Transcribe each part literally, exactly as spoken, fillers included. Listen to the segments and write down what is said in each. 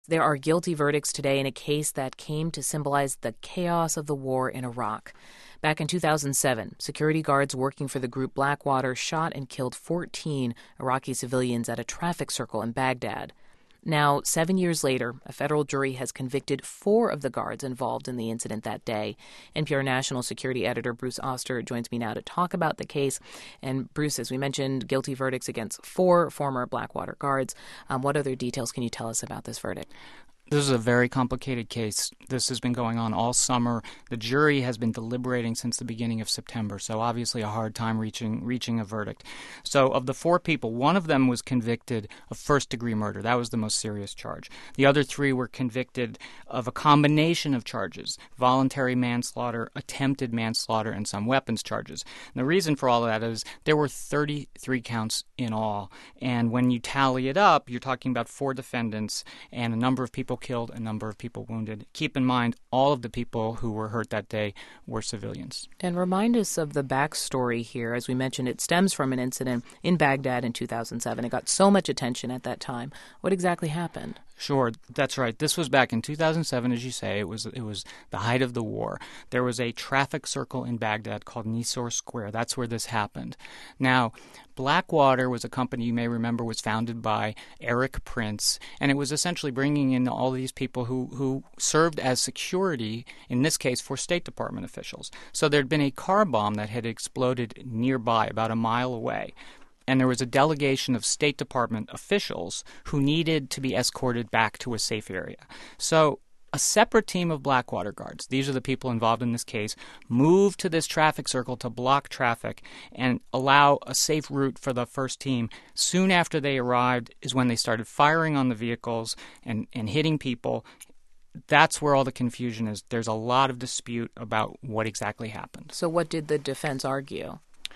There are guilty verdicts today in a case that came to symbolize the chaos of the war in Iraq. Back in two thousand seven, security guards working for the group Blackwater shot and killed fourteen Iraqi civilians at a traffic circle in Baghdad. Now, seven years later, a federal jury has convicted four of the guards involved in the incident that day. N P R national security editor Bruce Oster joins me now to talk about the case. And Bruce, as we mentioned, guilty verdicts against four former Blackwater guards. Um, what other details can you tell us about this verdict? This is a very complicated case. This has been going on all summer. The jury has been deliberating since the beginning of September, so obviously a hard time reaching reaching a verdict. So of the four people, one of them was convicted of first-degree murder. That was the most serious charge. The other three were convicted of a combination of charges: voluntary manslaughter, attempted manslaughter, and some weapons charges. And the reason for all of that is there were thirty-three counts in all, and when you tally it up, you're talking about four defendants and a number of people killed, a number of people wounded. Keep in mind, all of the people who were hurt that day were civilians. And remind us of the backstory here. As we mentioned, it stems from an incident in Baghdad in two thousand seven. It got so much attention at that time. What exactly happened? Sure, that's right. This was back in two thousand seven, as you say. It was it was the height of the war. There was a traffic circle in Baghdad called Nisour Square. That's where this happened. Now, Blackwater was a company you may remember was founded by Erik Prince, and it was essentially bringing in all these people who, who served as security, in this case for State Department officials. So there'd been a car bomb that had exploded nearby, about a mile away. And there was a delegation of State Department officials who needed to be escorted back to a safe area. So a separate team of Blackwater guards, these are the people involved in this case, moved to this traffic circle to block traffic and allow a safe route for the first team. Soon after they arrived is when they started firing on the vehicles and, and hitting people. That's where all the confusion is. There's a lot of dispute about what exactly happened. So what did the defense argue?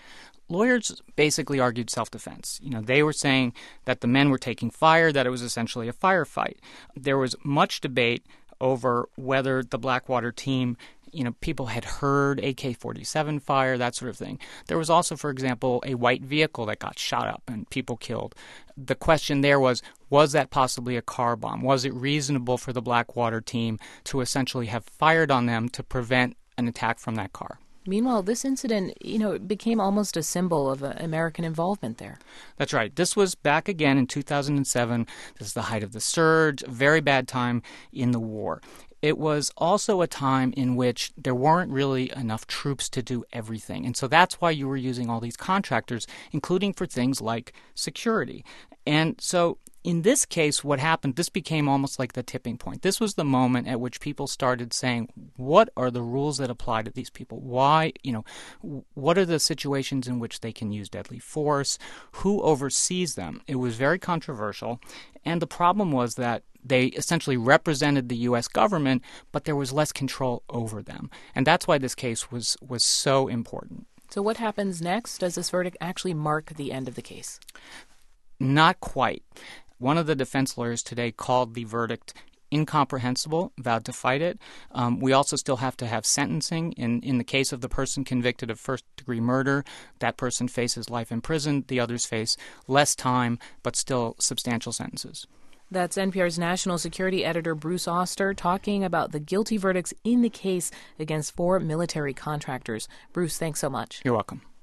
Lawyers basically argued self-defense. You know, they were saying that the men were taking fire, that it was essentially a firefight. There was much debate over whether the Blackwater team, you know, people had heard A K forty-seven fire, that sort of thing. There was also, for example, a white vehicle that got shot up and people killed. The question there was, was that possibly a car bomb? Was it reasonable for the Blackwater team to essentially have fired on them to prevent an attack from that car? Meanwhile, this incident, you know, it became almost a symbol of uh, American involvement there. That's right. This was back again in two thousand seven. This is the height of the surge, a very bad time in the war. It was also a time in which there weren't really enough troops to do everything. And so that's why you were using all these contractors, including for things like security. And so in this case, what happened, this became almost like the tipping point. This was the moment at which people started saying, what are the rules that apply to these people? Why, you know, what are the situations in which they can use deadly force? Who oversees them? It was very controversial. And the problem was that they essentially represented the U S government, but there was less control over them. And that's why this case was, was so important. So what happens next? Does this verdict actually mark the end of the case? Not quite. One of the defense lawyers today called the verdict incomprehensible, vowed to fight it. Um, we also still have to have sentencing. In, in the case of the person convicted of first-degree murder, that person faces life in prison. The others face less time, but still substantial sentences. That's N P R's national security editor Bruce Oster talking about the guilty verdicts in the case against four military contractors. Bruce, thanks so much. You're welcome.